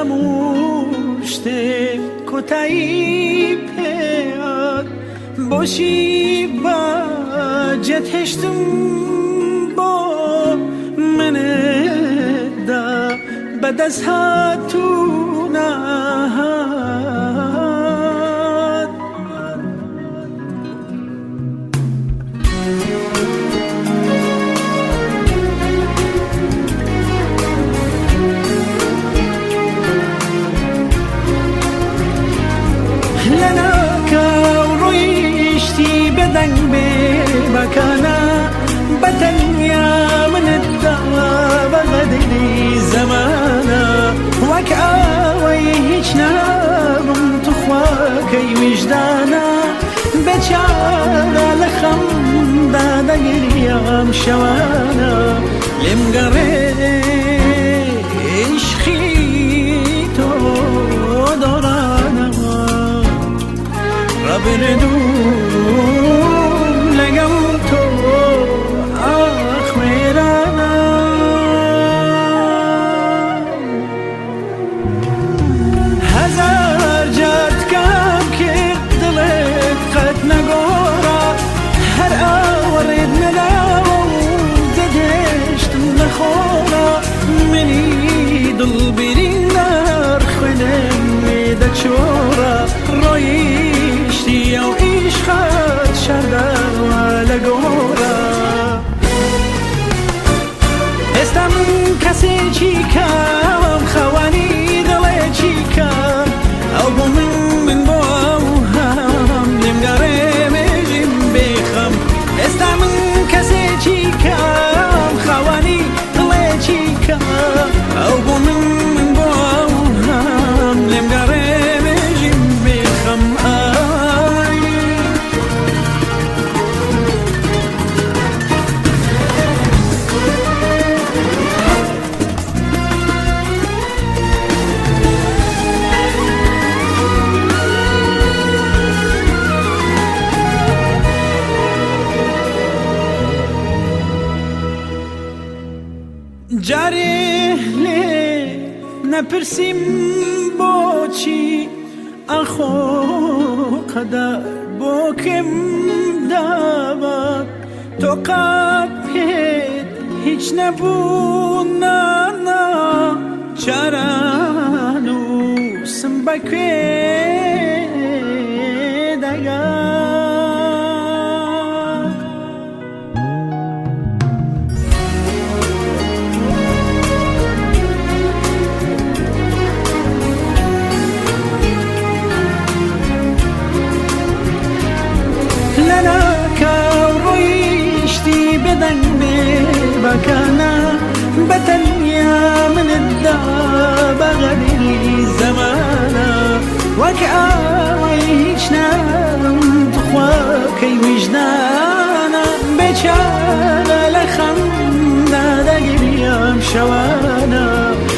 نموشته کتایی پیاد باشی با جتشتم با من دا بدز هاتو نهاد لناکا رویشتی بدنگ بکانا بتنیا من الدعوة بغدري زمانا وك آوي هيج نابم تخواكي وجدانا بچارة لخم دادا يريام شوانا لمقريش خيتو دورانا ربردون لقمتو هزار جات كم كيف دلت قد نقورا هر أورد نداوم زدشت نخورا مني دل برين نار خنم ميدا شورا رويشتي أو إيش خد شردا ولا قورا استم کسی چی کم خوانی دلی چی کم او با من با هم نمگره میجیم بخم استم کسی چی کم خوانی دلی چی کم او با من با هم نمگره میجیم بخم جاره نپرسیم با چی آخو قدر با کم دابد تو قبهت هیچ نبود نه چرانو سنبکه دگر بكانا بتنيا من الدار بغدري زمانا وكأعيش نام تخواكي وجدانا بچانا لخم دادا قريام شوانا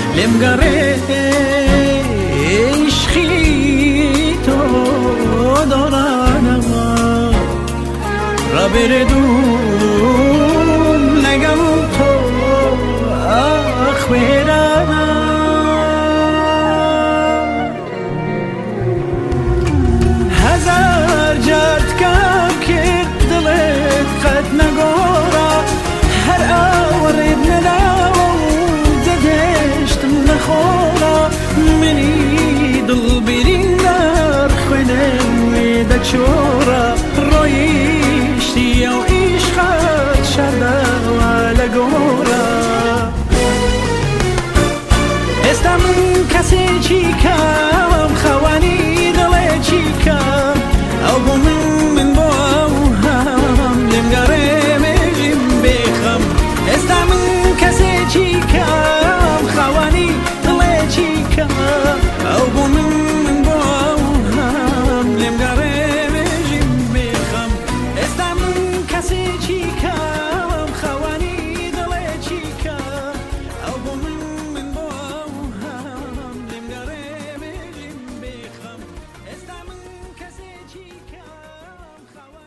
لمقريش خيتو دورانا ربردون لقم تو أخبرنا هزار جات كم كيف دلت قد نقورا هر أورد نداوم زدشت نخورا مني دل برين نار خنم ميدك شورا رويشتي أو إيش خد شردا ولا قورا استم کسی چی کم خوانی دل چی کم